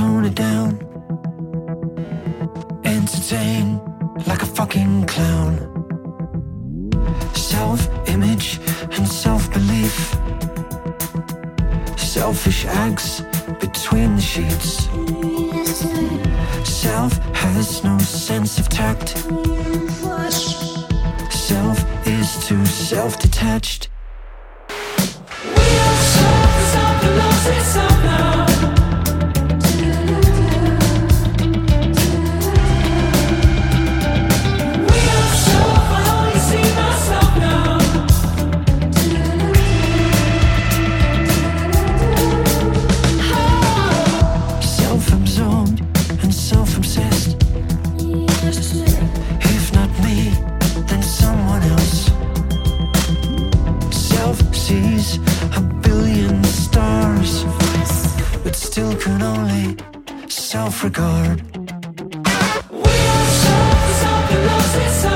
tone it down. Entertain like a fucking clown. Self-image and self-belief. Selfish acts between the sheets. Self has no sense of tact. Self is too self-detached. We are self lost itself now. We are self, I only see myself now. Self-absorbed and self-obsessed. If not me, then someone else. Self sees a billion stars, but still can only self-regard. We are self lost itself.